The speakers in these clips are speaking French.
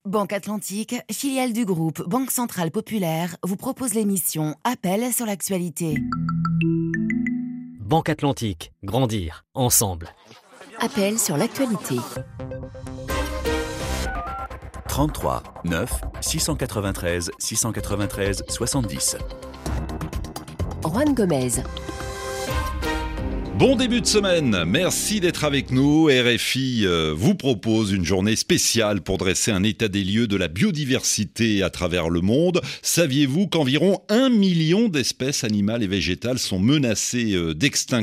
Banque Atlantique, filiale du groupe Banque Centrale Populaire, vous propose l'émission Appel sur l'actualité. Banque Atlantique, grandir ensemble. Appel sur l'actualité. 33 9 693 693 70. Juan Gomez. Bon début de semaine, merci d'être avec nous. RFI vous propose une journée spéciale pour dresser un état des lieux de la biodiversité à travers le monde. Saviez-vous qu'environ 1 million d'espèces animales et végétales sont menacées d'extinction ?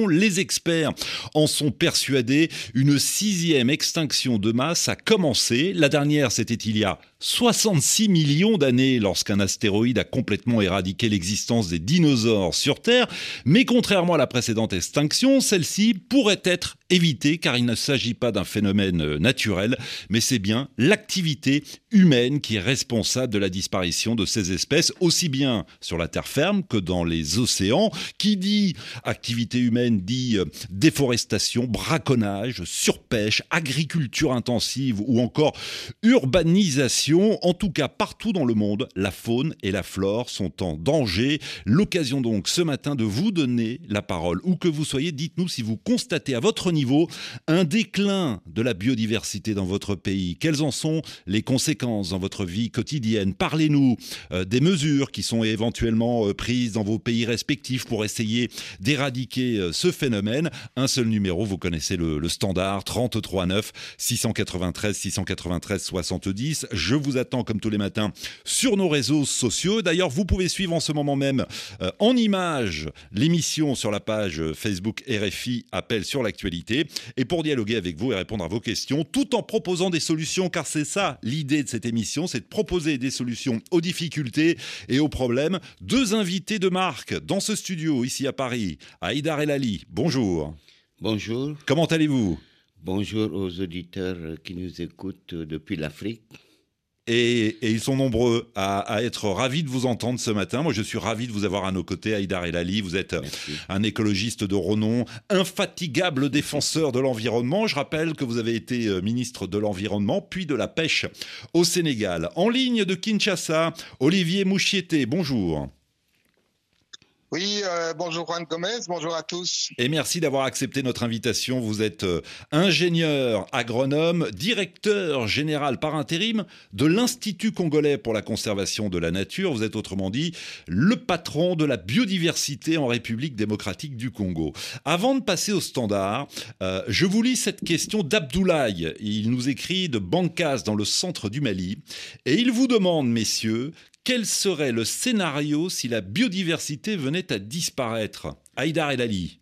Les experts en sont persuadés. Une 6e extinction de masse a commencé. La dernière, c'était il y a 66 millions d'années lorsqu'un astéroïde a complètement éradiqué l'existence des dinosaures sur Terre. Mais contrairement à la précédente extinction, celle-ci pourrait être évitée car il ne s'agit pas d'un phénomène naturel, mais c'est bien l'activité humaine qui est responsable de la disparition de ces espèces, aussi bien sur la terre ferme que dans les océans. Qui dit activité humaine dit déforestation, braconnage, surpêche, agriculture intensive ou encore urbanisation. En tout cas, partout dans le monde, la faune et la flore sont en danger. L'occasion donc ce matin de vous donner la parole. Où que vous soyez, dites-nous si vous constatez à votre niveau un déclin de la biodiversité dans votre pays. Quelles en sont les conséquences dans votre vie quotidienne ? Parlez-nous des mesures qui sont éventuellement prises dans vos pays respectifs pour essayer d'éradiquer ce phénomène. Un seul numéro, vous connaissez le standard, 33 9 693 693 70. Je vous attends comme tous les matins sur nos réseaux sociaux. D'ailleurs, vous pouvez suivre en ce moment même en images l'émission sur la page Facebook RFI Appel sur l'actualité. Et pour dialoguer avec vous et répondre à vos questions, tout en proposant des solutions, car c'est ça l'idée de cette émission, c'est de proposer des solutions aux difficultés et aux problèmes. 2 invités de marque dans ce studio, ici à Paris. Haïdar El Ali, bonjour. Bonjour. Comment allez-vous ? Bonjour aux auditeurs qui nous écoutent depuis l'Afrique. Et ils sont nombreux à être ravis de vous entendre ce matin. Moi, je suis ravi de vous avoir à nos côtés, Haïdar El Ali. Vous êtes un écologiste de renom, infatigable défenseur de l'environnement. Je rappelle que vous avez été ministre de l'Environnement, puis de la Pêche au Sénégal. En ligne de Kinshasa, Olivier Mouchietté, bonjour. Oui, bonjour Juan Gomez, bonjour à tous. Et merci d'avoir accepté notre invitation. Vous êtes ingénieur agronome, directeur général par intérim de l'Institut congolais pour la conservation de la nature. Vous êtes autrement dit le patron de la biodiversité en République démocratique du Congo. Avant de passer au standard, je vous lis cette question d'Abdoulaye. Il nous écrit de Bankas dans le centre du Mali. Et il vous demande, messieurs, quel serait le scénario si la biodiversité venait à disparaître ? Haïdar El Ali.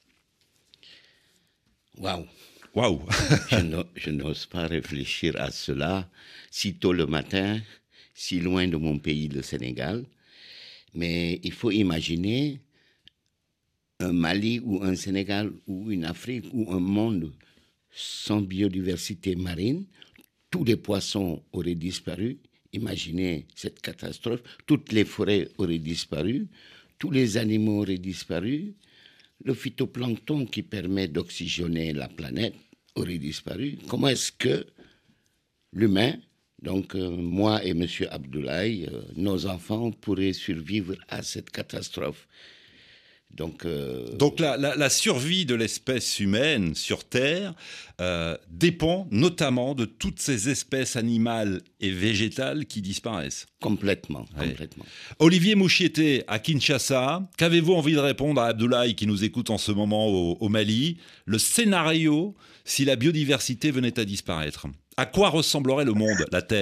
Waouh. Je n'ose pas réfléchir à cela si tôt le matin, si loin de mon pays, le Sénégal. Mais il faut imaginer un Mali ou un Sénégal ou une Afrique ou un monde sans biodiversité marine. Tous les poissons auraient disparu. Imaginez cette catastrophe. Toutes les forêts auraient disparu. Tous les animaux auraient disparu. Le phytoplancton qui permet d'oxygéner la planète aurait disparu. Comment est-ce que l'humain, donc moi et M. Abdoulaye, nos enfants, pourraient survivre à cette catastrophe ? Donc la survie de l'espèce humaine sur Terre dépend notamment de toutes ces espèces animales et végétales qui disparaissent. Complètement. Olivier Mouchietté, à Kinshasa, qu'avez-vous envie de répondre à Abdoulaye qui nous écoute en ce moment au Mali ? Le scénario si la biodiversité venait à disparaître. À quoi ressemblerait le monde, la Terre ?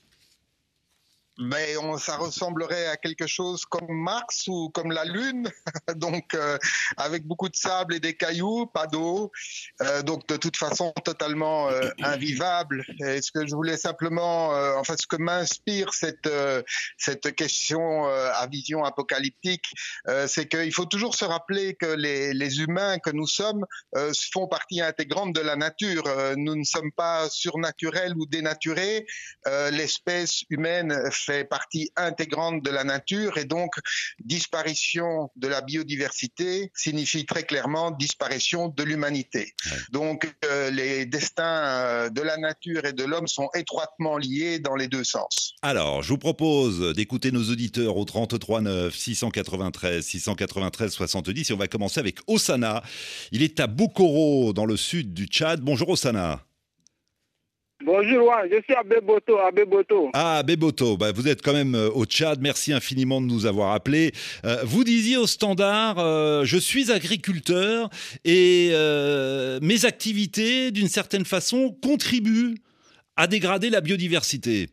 Mais ça ressemblerait à quelque chose comme Mars ou comme la Lune, donc avec beaucoup de sable et des cailloux, pas d'eau, donc de toute façon totalement invivable. Et ce que je voulais simplement, ce que m'inspire cette question à vision apocalyptique, c'est qu'il faut toujours se rappeler que les humains que nous sommes font partie intégrante de la nature. Nous ne sommes pas surnaturels ou dénaturés. L'espèce humaine fait partie intégrante de la nature et donc disparition de la biodiversité signifie très clairement disparition de l'humanité. Ouais. Donc les destins de la nature et de l'homme sont étroitement liés dans les deux sens. Alors, je vous propose d'écouter nos auditeurs au 33 9 693 70 et on va commencer avec Osana. Il est à Bokoro dans le sud du Tchad. Bonjour Osana. Bonjour, je suis à Beboto. Ah, Beboto, vous êtes quand même au Tchad. Merci infiniment de nous avoir appelés. Vous disiez au standard, je suis agriculteur et mes activités, d'une certaine façon, contribuent à dégrader la biodiversité.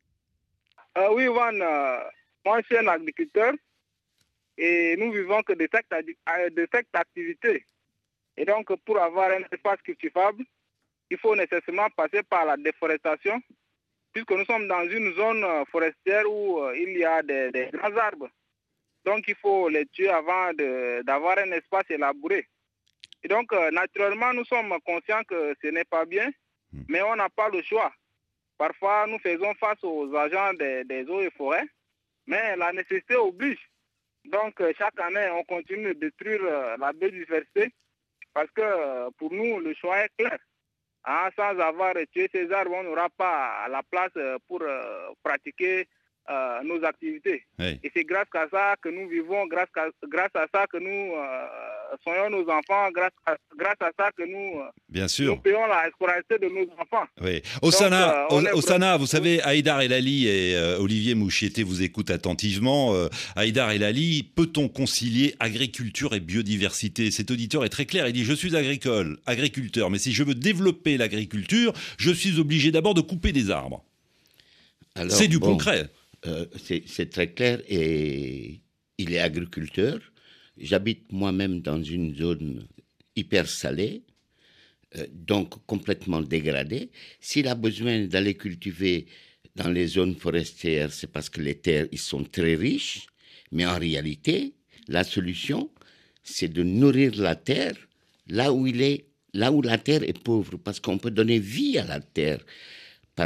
Oui, Juan, moi je suis un agriculteur et nous vivons que de cette activité. Et donc, pour avoir un espace cultivable, il faut nécessairement passer par la déforestation, puisque nous sommes dans une zone forestière où il y a des grands arbres. Donc, il faut les tuer avant d'avoir un espace élaboré. Et donc, naturellement, nous sommes conscients que ce n'est pas bien, mais on n'a pas le choix. Parfois, nous faisons face aux agents des eaux et forêts, mais la nécessité oblige. Donc, chaque année, on continue de détruire la biodiversité parce que pour nous, le choix est clair. Sans avoir tué ces arbres, on n'aura pas la place pour pratiquer nos activités. Oui. Et c'est grâce à ça que nous vivons, grâce à ça que nous soignons nos enfants, grâce à ça que nous payons la scolarité de nos enfants. Oui. Osana, vous savez, Haïdar Elali et Olivier Mouchietté vous écoutent attentivement. Haïdar Elali, peut-on concilier agriculture et biodiversité ? Cet auditeur est très clair, il dit « Je suis agriculteur, mais si je veux développer l'agriculture, je suis obligé d'abord de couper des arbres. » C'est du concret. C'est très clair et il est agriculteur. J'habite moi-même dans une zone hyper salée, donc complètement dégradée. S'il a besoin d'aller cultiver dans les zones forestières, c'est parce que les terres ils sont très riches. Mais en réalité, la solution, c'est de nourrir la terre là où la terre est pauvre, parce qu'on peut donner vie à la terre par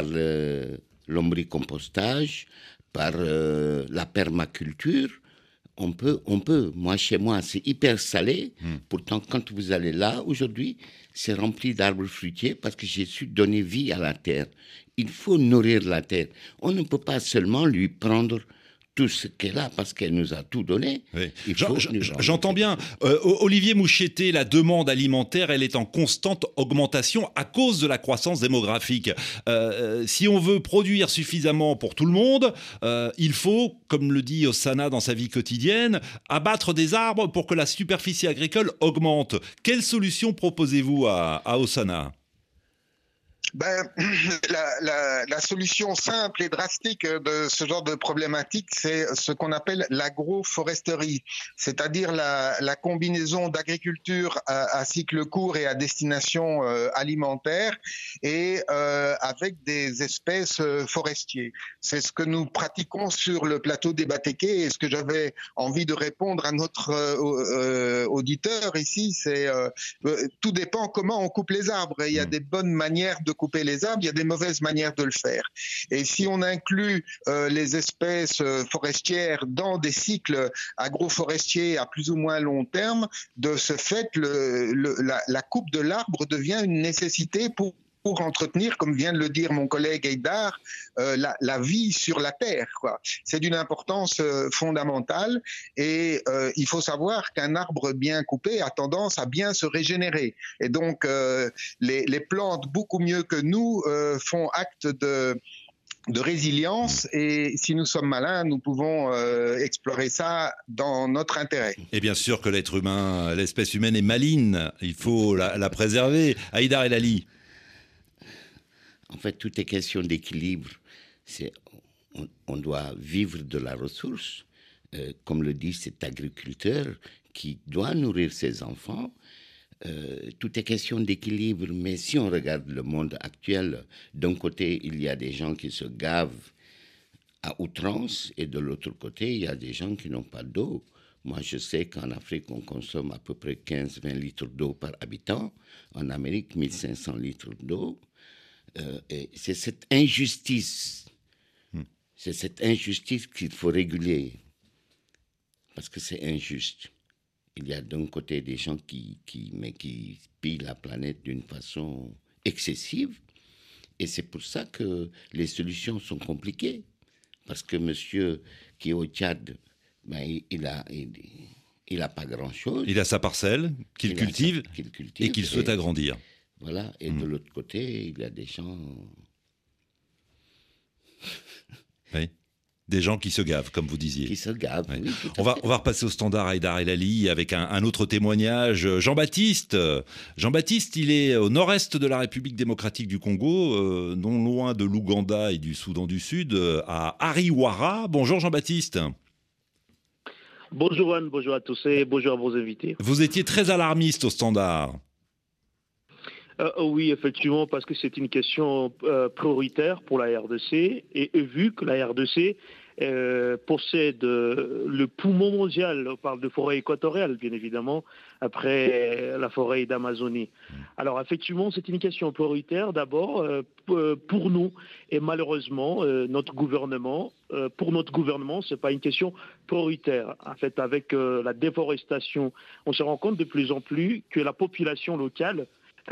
lombricompostage, par la permaculture, on peut. Moi, chez moi, c'est hyper salé. Pourtant, quand vous allez là, aujourd'hui, c'est rempli d'arbres fruitiers parce que j'ai su donner vie à la terre. Il faut nourrir la terre. On ne peut pas seulement lui prendre tout ce qu'elle a parce qu'elle nous a tout donné. Oui. J'entends bien. Olivier Mouchietté, la demande alimentaire, elle est en constante augmentation à cause de la croissance démographique. Si on veut produire suffisamment pour tout le monde, il faut, comme le dit Osana dans sa vie quotidienne, abattre des arbres pour que la superficie agricole augmente. Quelle solution proposez-vous à Osana ? La solution simple et drastique de ce genre de problématique, c'est ce qu'on appelle l'agroforesterie, c'est-à-dire la combinaison d'agriculture à cycle court et à destination alimentaire et avec des espèces forestiers. C'est ce que nous pratiquons sur le plateau des Batékés et ce que j'avais envie de répondre à notre auditeur ici, c'est tout dépend comment on coupe les arbres. Il y a des bonnes manières de couper les arbres, il y a des mauvaises manières de le faire. Et si on inclut les espèces forestières dans des cycles agroforestiers à plus ou moins long terme, de ce fait, la coupe de l'arbre devient une nécessité pour entretenir, comme vient de le dire mon collègue Haïdar, la vie sur la Terre, quoi. C'est d'une importance fondamentale et il faut savoir qu'un arbre bien coupé a tendance à bien se régénérer. Et donc, les plantes, beaucoup mieux que nous, font acte de résilience et si nous sommes malins, nous pouvons explorer ça dans notre intérêt. Et bien sûr que l'être humain, l'espèce humaine est maligne, il faut la préserver. Haïdar Elali. En fait, tout est question d'équilibre. On doit vivre de la ressource. Comme le dit cet agriculteur qui doit nourrir ses enfants. Tout est question d'équilibre. Mais si on regarde le monde actuel, d'un côté, il y a des gens qui se gavent à outrance et de l'autre côté, il y a des gens qui n'ont pas d'eau. Moi, je sais qu'en Afrique, on consomme à peu près 15-20 litres d'eau par habitant. En Amérique, 1500 litres d'eau. Et c'est cette injustice C'est cette injustice qu'il faut réguler, parce que c'est injuste. Il y a d'un côté des gens qui pillent la planète d'une façon excessive, et c'est pour ça que les solutions sont compliquées. Parce que monsieur qui est au Tchad, ben, il a pas grand-chose. Il a sa parcelle qu'il cultive, et qu'il souhaite agrandir. Voilà, et de l'autre côté, il y a des gens... Oui. Des gens qui se gavent, comme vous disiez. Qui se gavent, ouais. Oui. On va repasser au standard Haïdar El Ali avec un autre témoignage. Jean-Baptiste, il est au nord-est de la République démocratique du Congo, non loin de l'Ouganda et du Soudan du Sud, à Hariwara. Bonjour Jean-Baptiste. Bonjour Anne, bonjour à tous et bonjour à vos invités. Vous étiez très alarmiste au standard. Oui, effectivement, parce que c'est une question prioritaire pour la RDC et vu que la RDC possède le poumon mondial, on parle de forêt équatoriale, bien évidemment, après la forêt d'Amazonie. Alors, effectivement, c'est une question prioritaire d'abord pour nous et malheureusement, pour notre gouvernement, c'est pas une question prioritaire. En fait, avec la déforestation, on se rend compte de plus en plus que la population locale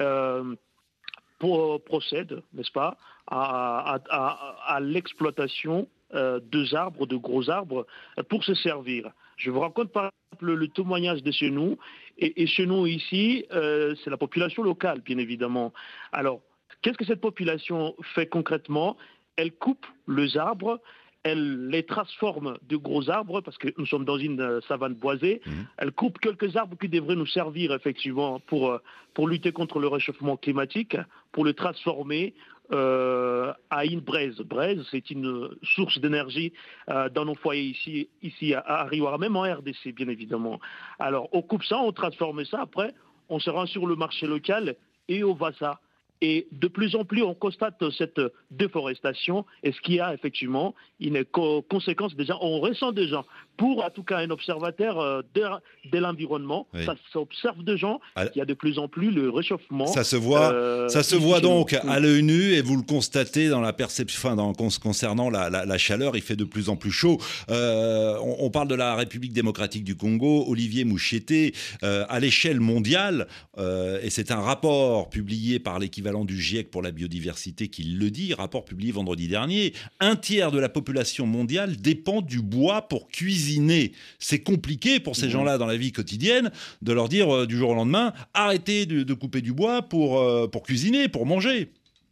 procède, n'est-ce pas, à l'exploitation de gros arbres, pour se servir. Je vous raconte par exemple le témoignage de chez nous. Et chez nous ici, c'est la population locale, bien évidemment. Alors, qu'est-ce que cette population fait concrètement? Elle coupe les arbres, elle les transforme de gros arbres, parce que nous sommes dans une savane boisée. Elle coupe quelques arbres qui devraient nous servir effectivement pour lutter contre le réchauffement climatique, pour le transformer à une braise. Braise, c'est une source d'énergie dans nos foyers ici à Hariwara, même en RDC, bien évidemment. Alors, on coupe ça, on transforme ça, après, on se rend sur le marché local et on va ça. Et de plus en plus, on constate cette déforestation et ce qui a effectivement une conséquence déjà, on ressent déjà, pour en tout cas un observateur de l'environnement, oui. Ça s'observe de gens qu'il y a de plus en plus le réchauffement. Ça se voit donc à l'œil nu et vous le constatez dans la perception, concernant la chaleur, il fait de plus en plus chaud. On parle de la République démocratique du Congo, Olivier Moucheté, à l'échelle mondiale, et c'est un rapport publié par l'équivalent du GIEC pour la biodiversité qui le dit, rapport publié vendredi dernier, 1/3 de la population mondiale dépend du bois pour cuisiner. C'est compliqué pour ces gens-là dans la vie quotidienne de leur dire du jour au lendemain, arrêtez de couper du bois pour cuisiner, pour manger.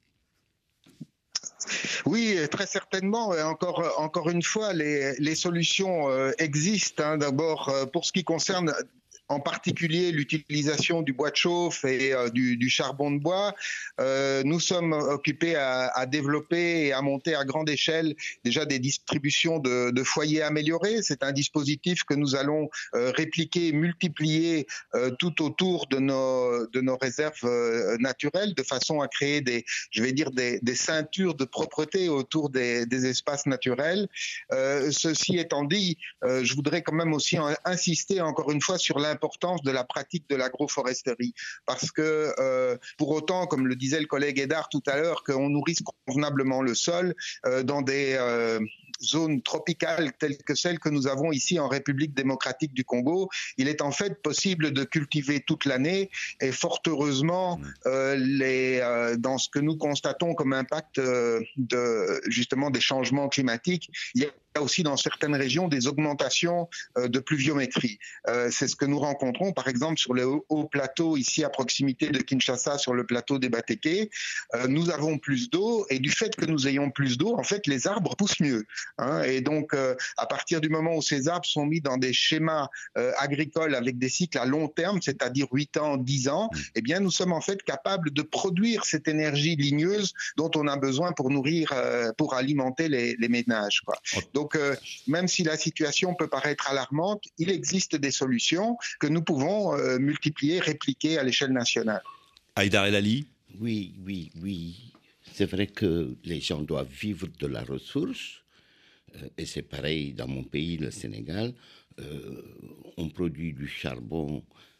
Oui, très certainement. Encore une fois, les solutions existent. Hein. D'abord, pour ce qui concerne en particulier l'utilisation du bois de chauffe et du charbon de bois. Nous sommes occupés à développer et à monter à grande échelle déjà des distributions de foyers améliorés. C'est un dispositif que nous allons répliquer, multiplier tout autour de nos réserves naturelles, de façon à créer des ceintures de propreté autour des espaces naturels. Ceci étant dit, je voudrais quand même aussi insister encore une fois sur l'importance de la pratique de l'agroforesterie. Parce que, pour autant, comme le disait le collègue Haïdar tout à l'heure, qu'on nourrisse convenablement le sol dans des zones tropicales telles que celles que nous avons ici en République démocratique du Congo, il est en fait possible de cultiver toute l'année et fort heureusement, dans ce que nous constatons comme impact justement des changements climatiques, il y a aussi dans certaines régions des augmentations de pluviométrie. C'est ce que nous rencontrons par exemple sur le haut plateau ici à proximité de Kinshasa, sur le plateau des Bateke. Nous avons plus d'eau et du fait que nous ayons plus d'eau, en fait les arbres poussent mieux. Hein, et donc à partir du moment où ces arbres sont mis dans des schémas agricoles avec des cycles à long terme, c'est-à-dire 8 ans, 10 ans, eh bien nous sommes en fait capables de produire cette énergie ligneuse dont on a besoin pour nourrir, pour alimenter les ménages, quoi. Donc, même si la situation peut paraître alarmante, il existe des solutions que nous pouvons multiplier, répliquer à l'échelle nationale. Haïdar El Ali ? Oui. C'est vrai que les gens doivent vivre de la ressource. Et c'est pareil dans mon pays, le Sénégal. On produit du charbon.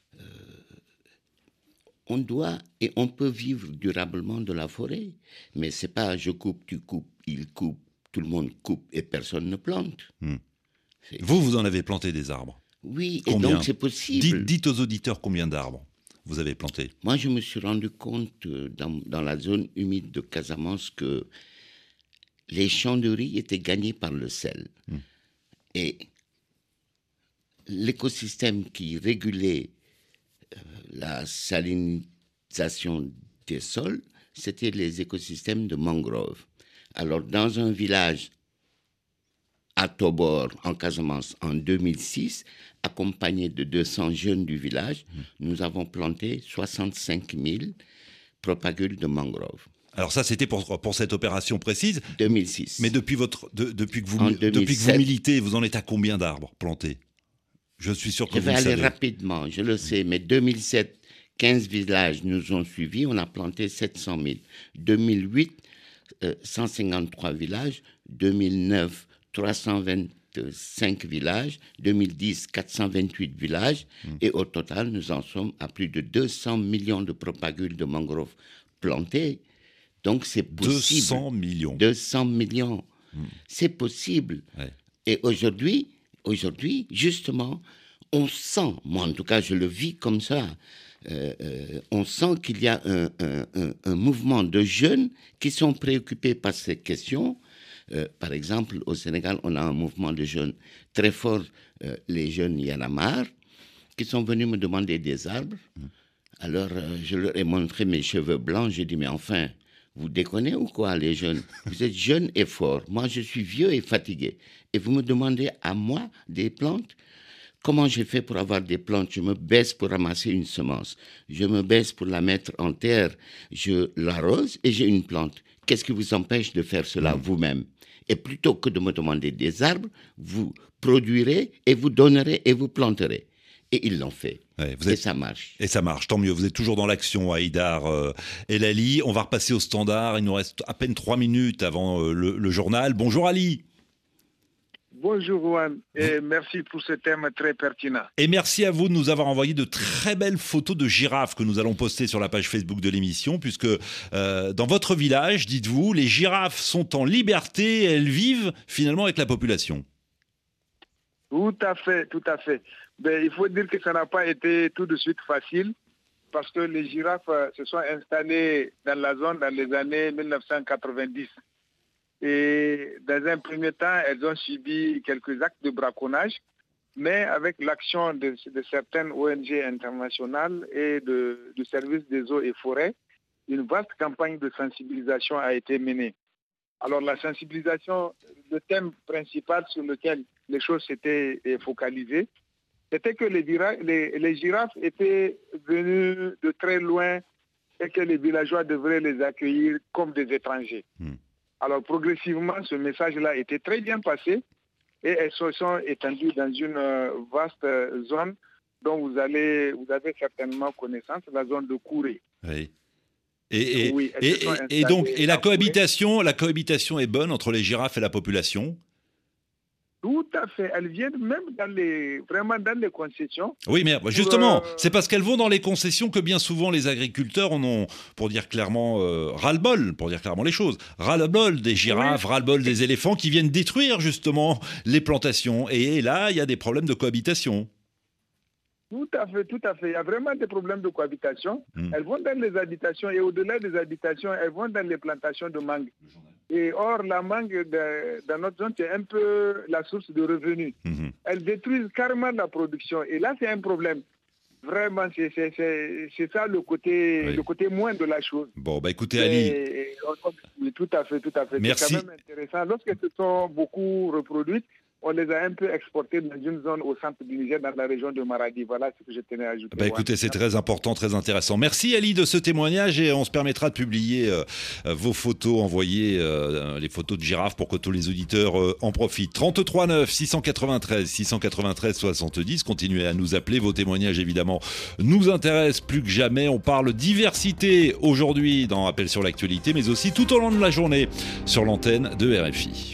On doit et on peut vivre durablement de la forêt. Mais c'est pas je coupe, tu coupes, il coupe, tout le monde coupe et personne ne plante. Vous en avez planté des arbres? Oui, Combien? et donc c'est possible. Dites aux auditeurs combien d'arbres vous avez planté. Moi, je me suis rendu compte dans la zone humide de Casamance que les champs de riz étaient gagnés par le sel. Et l'écosystème qui régulait la salinisation des sols, c'était les écosystèmes de mangroves. Alors, dans un village à Tobor, en Casamance, en 2006, accompagné de 200 jeunes du village, nous avons planté 65 000 propagules de mangroves. Alors ça, c'était pour cette opération précise. 2006. Mais depuis que vous militez, vous en êtes à combien d'arbres plantés? Je suis sûr que je vous vais le aller savez. rapidement, je le sais, mais 2007, 15 villages nous ont suivis, on a planté 700 000. 2008, 153 villages. 2009, 325 villages. 2010, 428 villages. Et au total, nous en sommes à plus de 200 millions de propagules de mangroves plantées. Donc c'est possible. 200 millions. 200 millions. C'est possible. Ouais. Et aujourd'hui, justement, on sent, moi en tout cas je le vis comme ça, on sent qu'il y a un mouvement de jeunes qui sont préoccupés par ces questions. Par exemple, au Sénégal, on a un mouvement de jeunes très fort, les jeunes Yanamar, qui sont venus me demander des arbres. Alors, je leur ai montré mes cheveux blancs, j'ai dit, mais enfin, vous déconnez ou quoi, les jeunes? Vous êtes jeunes et forts. Moi, je suis vieux et fatigué. Et vous me demandez à moi des plantes? Comment j'ai fait pour avoir des plantes? Je me baisse pour ramasser une semence. Je me baisse pour la mettre en terre. Je l'arrose et j'ai une plante. Qu'est-ce qui vous empêche de faire cela vous-même? Et plutôt que de me demander des arbres, vous produirez et vous donnerez et vous planterez. Et ils l'ont fait. Ouais, et ça marche. Et ça marche, tant mieux. Vous êtes toujours dans l'action, Haïdar El Ali. On va repasser au standard. Il nous reste à peine 3 minutes avant le journal. Bonjour Ali. Bonjour Juan, et merci pour ce thème très pertinent. Et merci à vous de nous avoir envoyé de très belles photos de girafes que nous allons poster sur la page Facebook de l'émission, puisque dans votre village, dites-vous, les girafes sont en liberté et elles vivent finalement avec la population. Tout à fait, tout à fait. Mais il faut dire que ça n'a pas été tout de suite facile, parce que les girafes se sont installées dans la zone dans les années 1990. Et dans un premier temps, elles ont subi quelques actes de braconnage, mais avec l'action de certaines ONG internationales et du service des eaux et forêts, une vaste campagne de sensibilisation a été menée. Alors la sensibilisation, le thème principal sur lequel les choses s'étaient focalisées, c'était que les girafes étaient venues de très loin et que les villageois devraient les accueillir comme des étrangers. Alors progressivement, ce message-là était très bien passé et elles se sont étendues dans une vaste zone dont vous avez certainement connaissance, la zone de Kouré. Oui. Et donc la cohabitation est bonne entre les girafes et la population? Tout à fait. Elles viennent même vraiment dans les concessions. Oui, mais justement, c'est parce qu'elles vont dans les concessions que bien souvent les agriculteurs en ont, pour dire clairement, ras-le-bol, pour dire clairement les choses. Ras-le-bol des girafes, ras-le-bol des éléphants qui viennent détruire justement les plantations. Et là, il y a des problèmes de cohabitation. Tout à fait, tout à fait. Il y a vraiment des problèmes de cohabitation. Elles vont dans les habitations et au-delà des habitations, elles vont dans les plantations de mangue. Et or, la mangue dans notre zone, c'est un peu la source de revenus. Elles détruisent carrément la production. Et là, c'est un problème. Vraiment, c'est ça le côté moins de la chose. Bon, bah écoutez, Ali. Oui, tout à fait, tout à fait. Merci. C'est quand même intéressant. Lorsqu'elles se sont beaucoup reproduites, on les a un peu exportés dans une zone au centre du Niger, dans la région de Maradi. Voilà ce que je tenais à ajouter. Bah écoutez, c'est très important, très intéressant. Merci Ali de ce témoignage et on se permettra de publier vos photos, envoyer les photos de girafes pour que tous les auditeurs en profitent. 33 9 693 693 70. Continuez à nous appeler. Vos témoignages, évidemment, nous intéressent plus que jamais. On parle diversité aujourd'hui dans Appel sur l'actualité, mais aussi tout au long de la journée sur l'antenne de RFI.